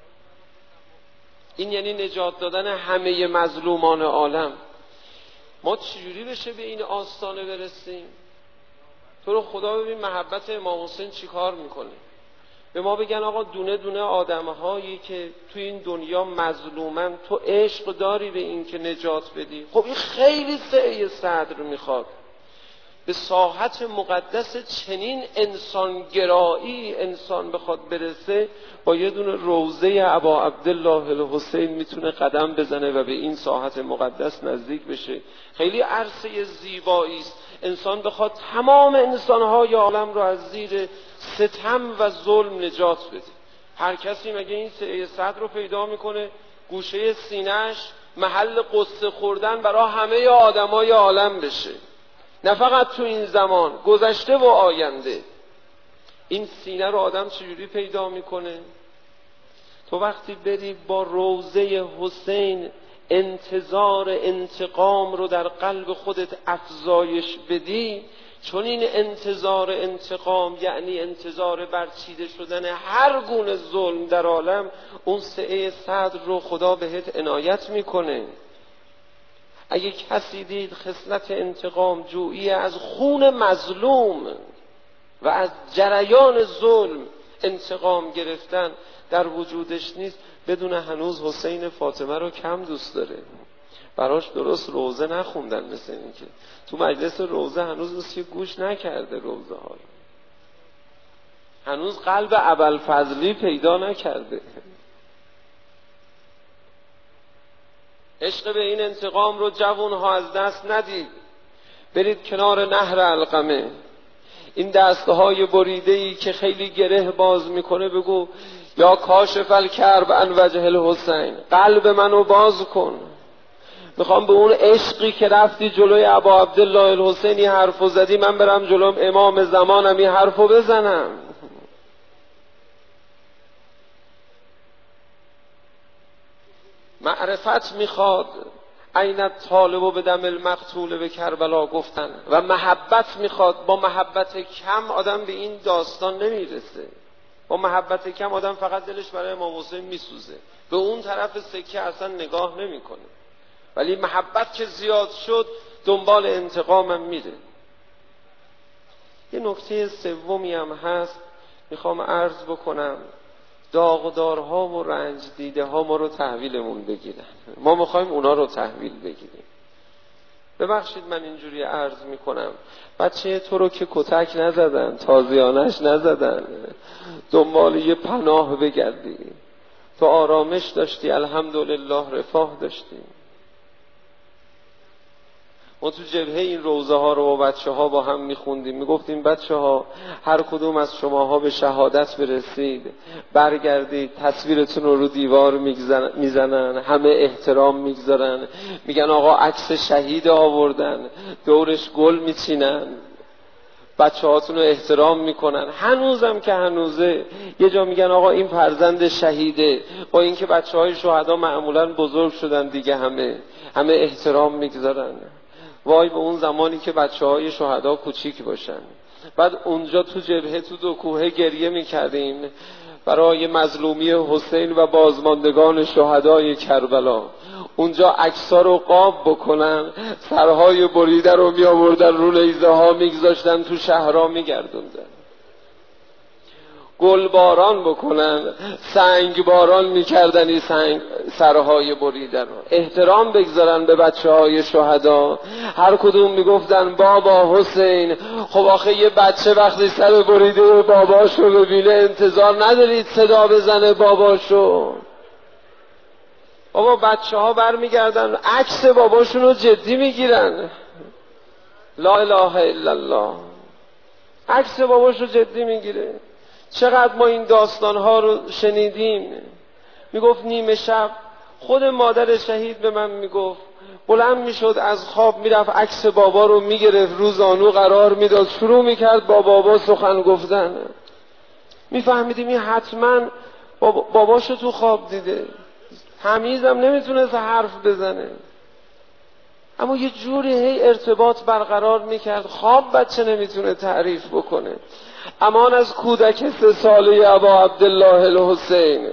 این یعنی نجات دادن همه مظلومان عالم. ما چجوری بشه به این آستانه برسیم؟ تو رو خدا ببین محبت امام حسین چی کار میکنه. به ما بگن آقا دونه دونه آدم‌هایی که تو این دنیا مظلومن، تو عشق داری به این که نجات بدی. خب این خیلی سعی صدر میخواد. به ساحت مقدس چنین انسانگرایی انسان بخواد برسه، با یه دونه روضه ابا عبدالله الحسین میتونه قدم بزنه و به این ساحت مقدس نزدیک بشه. خیلی عرصه زیبایی است. انسان بخواد تمام انسانهای عالم رو از زیر ستم و ظلم نجات بده. هر کسی مگه این سعی صدر رو پیدا میکنه گوشه سینه‌اش محل قصه خوردن برای همه آدمای عالم بشه، نه فقط تو این زمان، گذشته و آینده. این سینه رو آدم چجوری پیدا میکنه؟ تو وقتی بری با روضه حسین انتظار انتقام رو در قلب خودت افزایش بدی، چون این انتظار انتقام یعنی انتظار برچیده شدن هر گونه ظلم در عالم، اون سعه صدر رو خدا بهت عنایت میکنه. اگه کسی دید خصلت انتقام جویی از خون مظلوم و از جریان ظلم انتقام گرفتن در وجودش نیست، بدون هنوز حسین فاطمه رو کم دوست داره. براش درست روزه نخوندن، مثل این که تو مجلس روزه هنوز اصلا گوش نکرده روزه ها، هنوز قلب ابوالفضلی پیدا نکرده. عشق به این انتقام رو جوانها از دست ندید. برید کنار نهر علقمه، این دستهای بریده‌ای که خیلی گره باز میکنه بگو یا کاشف الکرب عن وجه الحسین، قلب منو باز کن. میخوام به اون عشقی که رفتی جلوی ابا عبدالله الحسینی حرفو زدی، من برم جلوم امام زمانم این حرفو بزنم. معرفت میخواد، عین طالب و به دم المقتول به کربلا گفتن، و محبت میخواد. با محبت کم آدم به این داستان نمیرسه. با محبت کم آدم فقط دلش برای امام حسین میسوزه، به اون طرف سکه اصلا نگاه نمیکنه. ولی محبت که زیاد شد دنبال انتقامم میره. یه نکته سومی هم هست میخوام عرض بکنم. داغدارها و رنج دیده ها ما رو تحویلمون بگیرن، ما میخوایم اونا رو تحویل بگیریم. ببخشید من اینجوری عرض میکنم، بچه تو رو که کتک نزدن، تازیانش نزدن، دنبال یه پناه بگردی، تو آرامش داشتی، الحمدلله رفاه داشتی. ما تو جبهه این روزه ها رو با بچه ها با هم میخوندیم، میگفتیم بچه ها هر کدوم از شماها به شهادت برسید برگردید تصویرتون رو دیوار میزنن، همه احترام میگذارن، میگن آقا عکس شهید آوردن، دورش گل میچینن، بچه هاتون رو احترام میکنن. هنوزم که هنوزه یه جا میگن آقا این فرزند شهیده، با اینکه بچه های شهدا معمولا بزرگ شدن دیگه، همه احترام میگذارن. وای به اون زمانی که بچه های شهدا کوچیک باشن. بعد اونجا تو جبهه تو دو کوهه گریه میکردیم برای مظلومی حسین و بازماندگان شهدای کربلا. اونجا عکس‌ها رو قاب بکنن، سرهای بریده رو می آوردن رو نیزه ها میگذاشتن، تو شهرها میگردوندن. گل باران بکنن، سنگ باران میکردن این سرهای بریده رو. احترام بگذارن به بچه های شهدا. هر کدوم میگفتن بابا حسین. خب آخه یه بچه وقتی سر بریده باباشو ببینه انتظار ندارید صدا بزنه باباشو. بابا بچه ها برمیگردن عکس باباشون رو جدی میگیرن. لا اله الا الله. عکس باباش رو جدی میگیره. چقدر ما این داستانها رو شنیدیم. میگفت نیمه شب خود مادر شهید به من میگفت بلند میشد از خواب میرفت عکس بابا رو میگرفت رو زانو قرار میداد، شروع میکرد با بابا سخن گفتن. میفهمیدیم این حتما باباشو تو خواب دیده. حمیدم نمیتونست حرف بزنه، اما یه جوری هی ارتباط برقرار میکرد. خواب بچه نمیتونه تعریف بکنه. امان از کودک 3 ساله ابا عبدالله الحسین.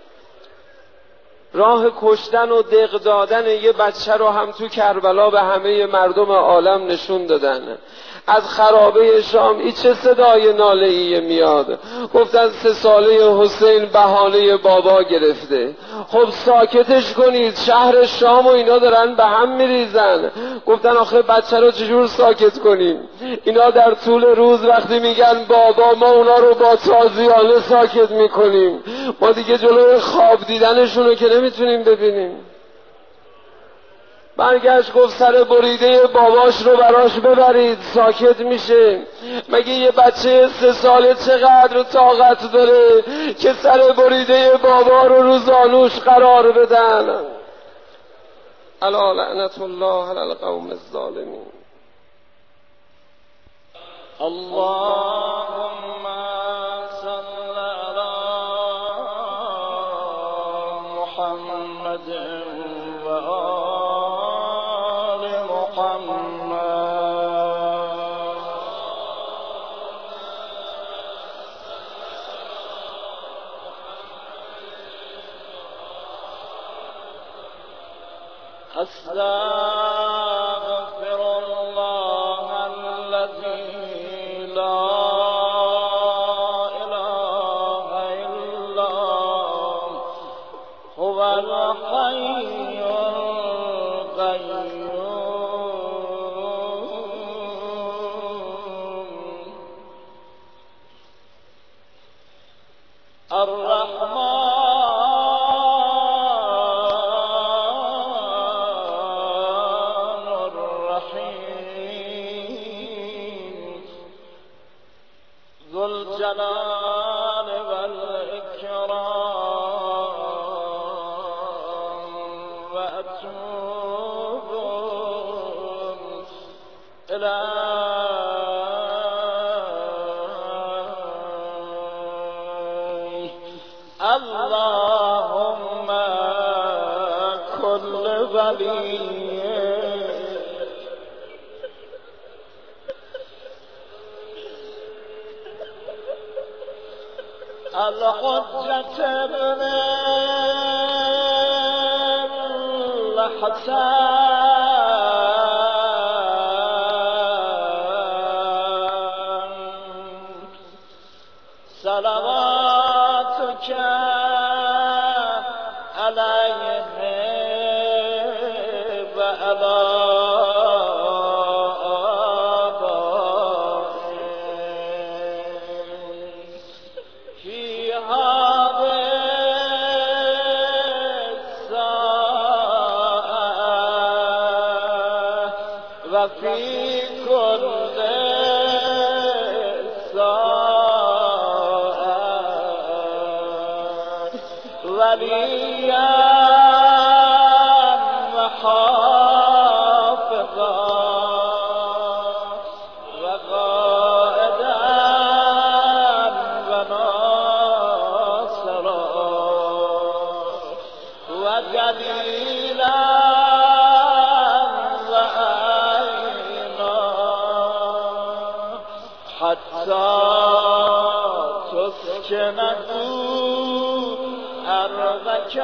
راه کشتن و دق دادن یه بچه رو هم تو کربلا به همه مردم عالم نشون دادن. از خرابه شام این چه صدای ناله‌ای میاد؟ گفتن 3 ساله حسین بهانه بابا گرفته. خب ساکتش کنید، شهر شام و اینا دارن به هم میریزن. گفتن آخه بچه رو چجور ساکت کنیم؟ اینا در طول روز وقتی میگن بابا ما اونا رو با تازیانه ساکت میکنیم، ما دیگه جلوی خواب دیدنشونو که نمیتونیم ببینیم. برگشت گفت سر بریده باباش رو براش ببرید ساکت میشه. مگه یه بچه 3 ساله چقدر طاقت داره که سر بریده بابا رو زانوش قرار بدن؟ الا لعنت الله علی القوم الظالمین. اللهم صل علی محمد و آل محمد. استغفر الله الذي لا اله الا هو الحي القيوم الرحمن ذو الجلال والإكرام. وأتوب إليه. اللهم كل ولي الحجة ابن الحسن صلواتك عليه وعلى و فی کل ساعت ولیا و حافظا و قائدا و ناصرا و دلیلا و عینا حتی تسکنه أرضك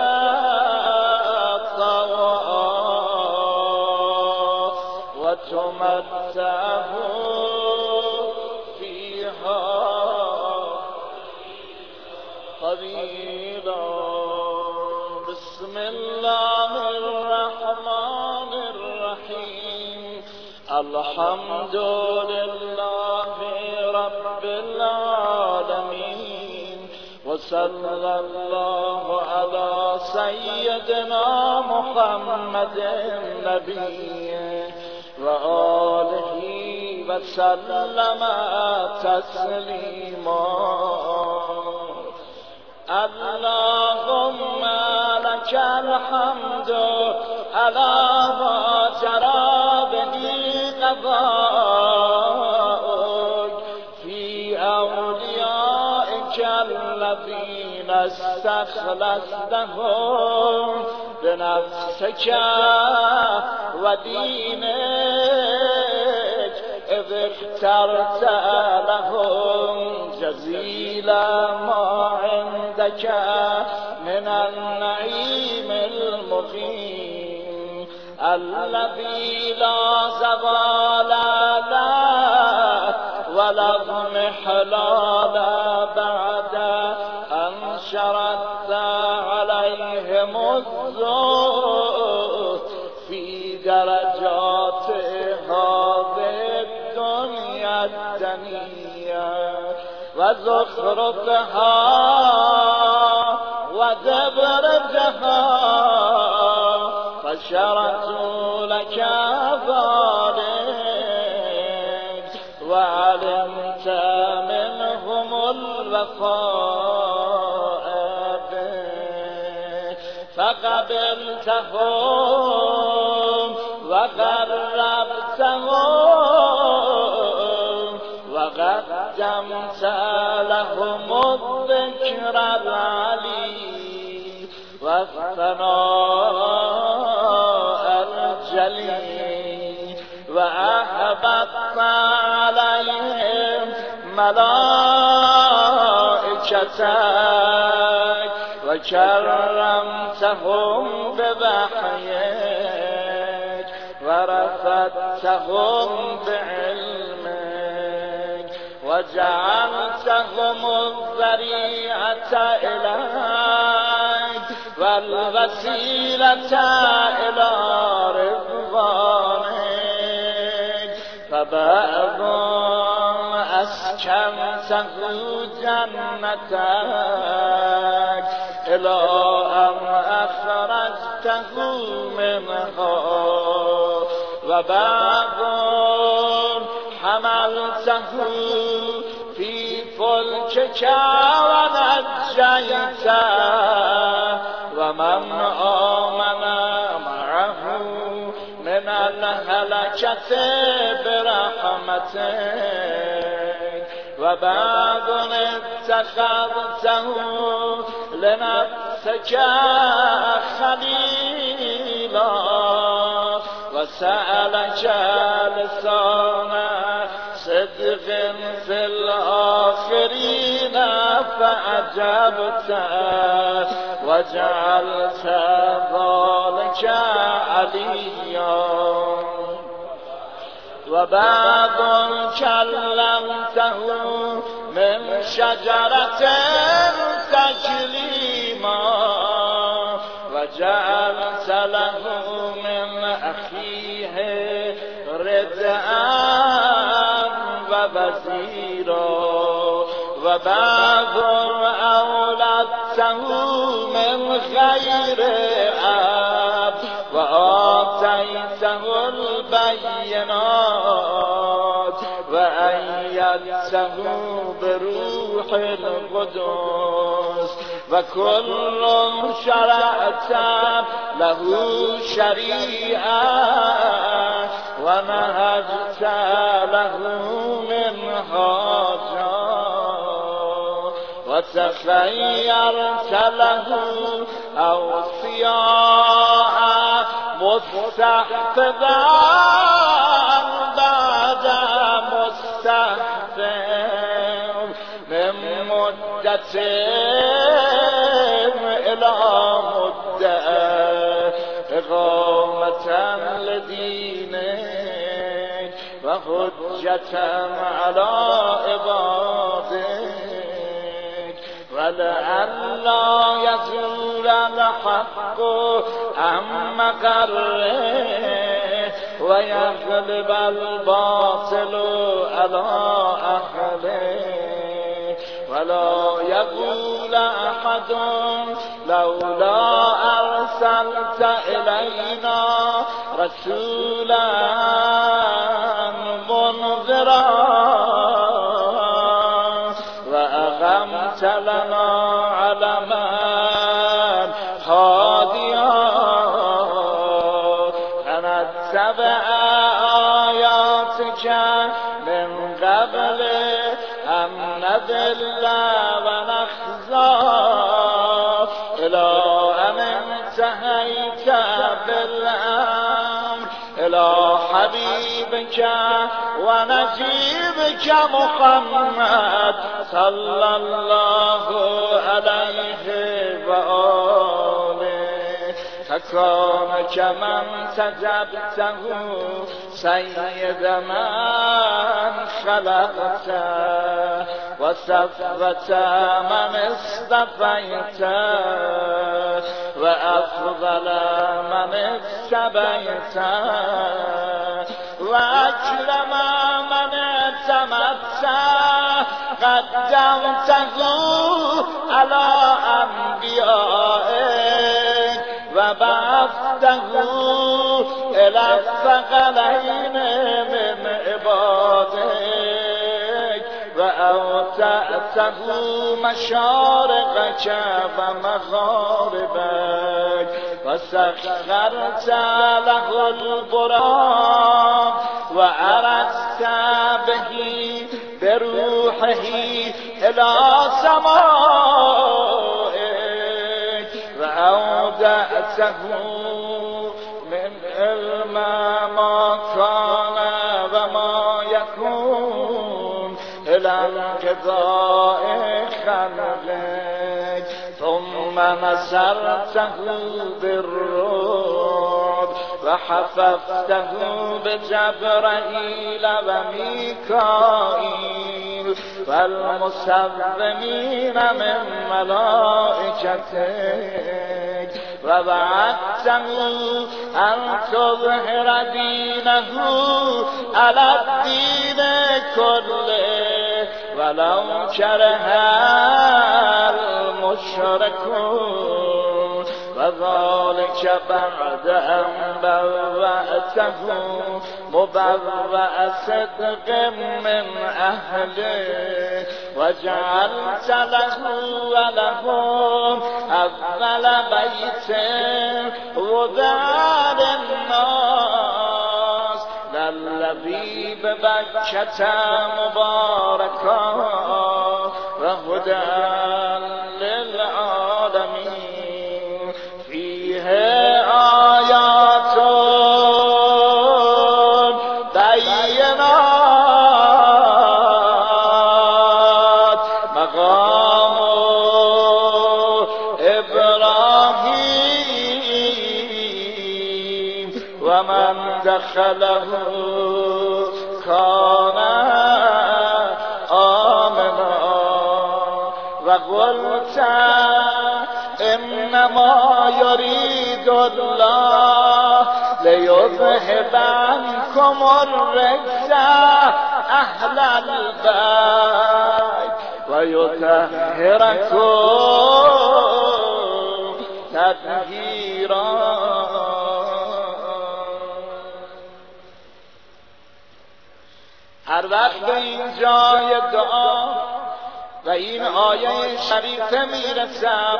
طوعا وتمتعه فيها طويلا بسم الله الرحمن الرحيم الحمد لله رب العالمين وصلى الله على سيدنا محمد النبي وآله وسلم تسليما اللهم لك الحمد على ما جرى به قضاؤك في أوليائك الذين استخلصتهم بنفسك ودينك إذ اخترت لهم جزيل ما عندك من النعيم المقيم الذي لا زوال له ولا انحلال بعد أن شرعت عليهم الزهد في درجات هذه الدنيا الدنيا وزخرفها وزبرجها فشرعوا لك ذلك وعلمت منهم الوفاء فقبلتهم وقربتهم وقدمت لهم الذكر العلي والثناء الجليل وأحببت عليهم ملائكتك وكرمتهم بوحيك ورفعتهم بعلمك وجعلتهم الذريعة إليك والوسيلة إلى رضوانك فبعضهم أسكنته جنتك إلى أن أخرجته منها وبعض حملته في فلكك ونجيته ومن آمن معه من الهلكة برحمتك وبعض اتخذته لنفسك خليلا وسألك لسان صدق في الآخرين فأجبت وجعلت ذلك عليا وبعض كلمته من شجرة تكليما وجعلت له من أخيه ردءا ووزيرا وبعض أولدته من غير أب وآتيته البينات أيدته بروح القدس وكل شرعت له شريعة ونهجت له منهاجا وتخيرت له أوصياء مستحفظا بعد مستحفظ من مدة إلى مدة إقامة لدينك وحجة على عبادك ولئلا يزول الحق عن مقره ويغلب الباطل على أهله ولا يقول أحد لولا أرسلت إلينا رسولا منذرا وأقمت لنا علما هاديا فنتبع آياتك من قبل أن نذل ونخزى إلى أن انتهيت بالأمر إلى حبيبك ونجيبك محمد صلى الله عليه وآله فكان كمن سجبته سيد من خلقت وصفوة من اصطفيت وأفضل من اتبيت وأكرم من اعتمدت قدمته على أنبيائك وبعثته إلى الثقلين من عبادك وأوسعته مشارقك ومغاربك وسخرت له البراق وعرجت به بروحه إلى سمائك وأودعته من علم ما كان وما يكون إلى انقضاء خلقك ثم نصرته بالروح وحفظته بجبرائيل وميكائيل والمسلمين من ملائكتك ووعدته أن تظهر دينه على الدين كله ولو كره المشركون وذلك بعد أن بوأته مبوأ صدق من أهله وجعلت له ولهم أفضل بيت وضع للناس للذي ببكة مباركا وهدى للعالمين فيه آيات بينات مقام إبراهيم ومن دخله كان آمنا وقلت إنما يريد الله ليذهب عنكم الرجس أهل البيت ويطهركم تطهيرا. هر وقت به این جای دعا و این آیه شریفه میرسم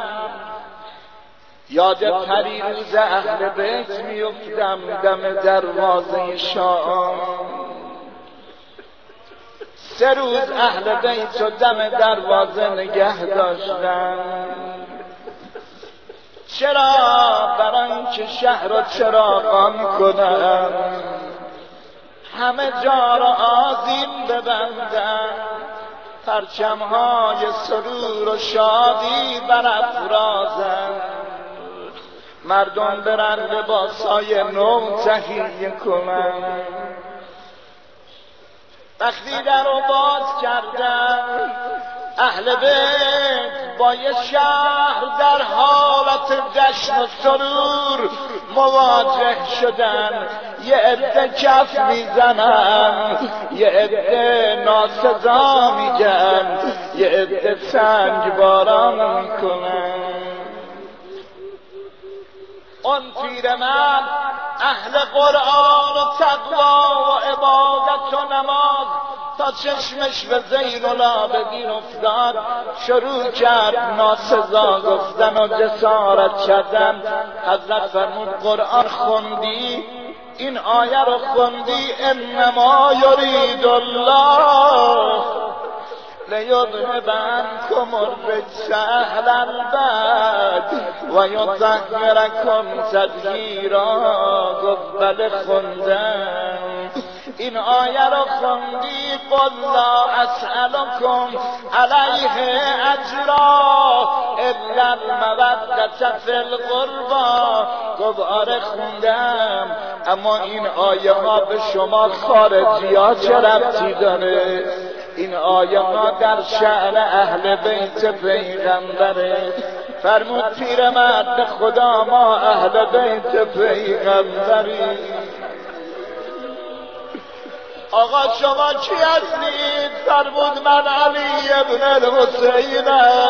یاد پریروز اهل بیت میفتم دم دروازه شام. 3 روز اهل بیت و دم دروازه نگه داشتن. چرا؟ برای اینکه شهر را چراغان کنن، همه جا را آذین ببندن، پرچمهای سرور و شادی برافرازن، مردم برن لباسای نو تهیه کنن. وقتی در رو باز کردن اهل بیت با یه شهر در حالت جشن و سرور مواجه شدن. یه عده کف میزنن، یه عده ناسزا میگن، یه عده سنگ باران میکنن. اون پیرمرد اهل قرآن و تقوا و عبادت و نماز تا چشمش به زین العابدین افتاد شروع کرد ناسزا گفتن و جسارت کردن. حضرت فرمود قرآن خوندی؟ این آیه رو خوندی؟ انما یرید الله لیذهب عنکم الرجس اهل البیت و یطهرکم تطهیرا. گفت بله خوندم. این آیه رو خوندی؟ قل لا اسألکم علیه اجرا الا المودة فی القربى. گفت آره خوندم، اما این آیه ها به شما خارجی ها چه ربطی داره؟ این آیه ها در شأن اهل بیت پیغمبره. فرمود پیرمرد به خدا ما اهل بیت پیغمبری. آقا شما کی هستید؟ فرمود من علی ابن الحسین.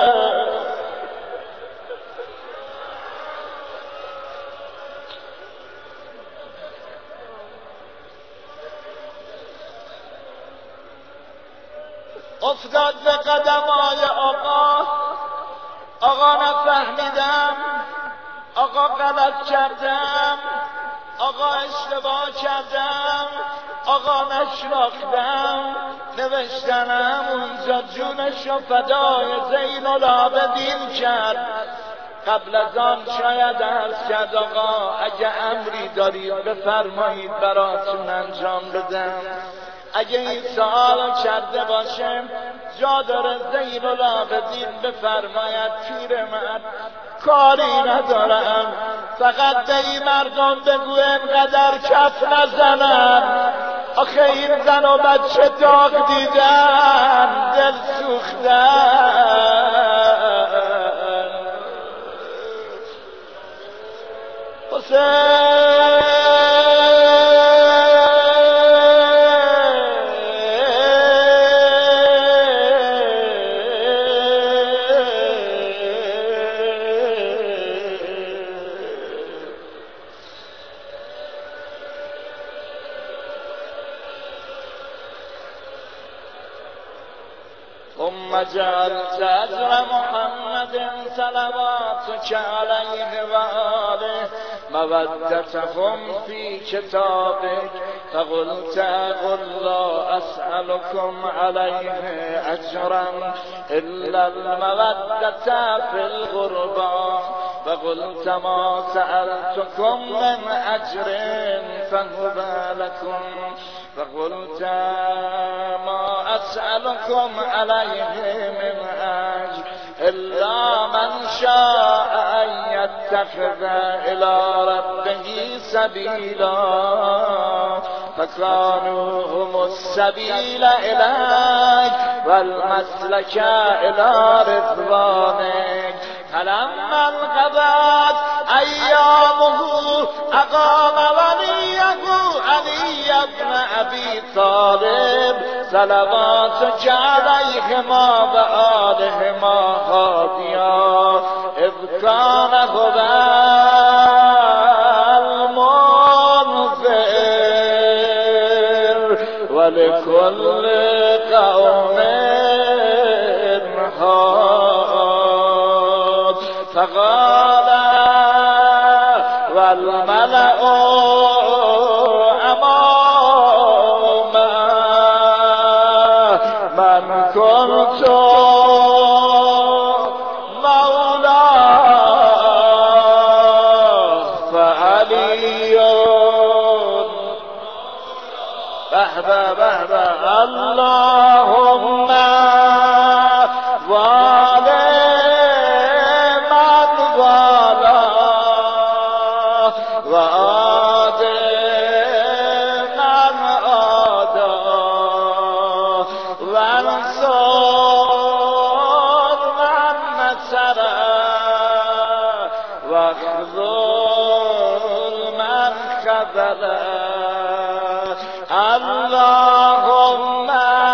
افتاد به قدمای آقا. آقا نفهمیدم، آقا غلط کردم، آقا اشتباه کردم، آقا نشناختم. نوشتنم اونجا جونشو فدای زین العابدین کرد. قبل از آن شاید عرض کرد آقا اگه امری دارید بفرمایید براتون انجام بدم. اگه این سوال کرده باشم جا داره زین العابدین بفرماید پیرمرد کاری ندارم، فقط به این مردم بگو انقدر کف نزنن. آخه این زن و بچه داغ دیدن، دل سوختن. حسین ثم جعلت أجر محمد صلواتك عليه وآله مودتهم في كتابك فقلت قل لا أسألكم عليه أجرا إلا المودة في القربى فقلت ما سألتكم من أجر فهو لكم فقلت ما أسألكم عليه من أجر إلا من شاء أن يتخذ إلى ربه سبيلا فكانوا هم السبيل إليك والمسلك إلى رضوانك فلما انقضت أيامه أقام وليه علي بن أبي طالب صلواتك عليهما وآلهما هاديا إذ كان هو المنذر ولكل قوم هاد فقال والملأ أمام من كنت مولاه فعلي بهبه اللهم والي من والاه وآد من آداه وانصر من نصره واخذل من خذله اللهم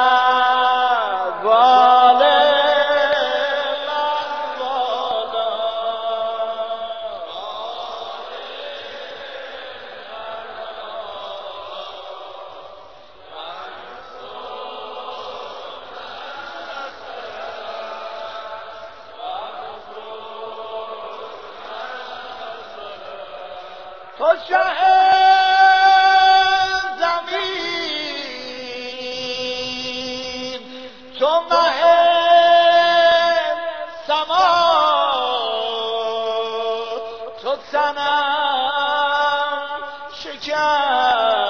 والي من والاه تو شه زمین تو مه سما تو صنم شکن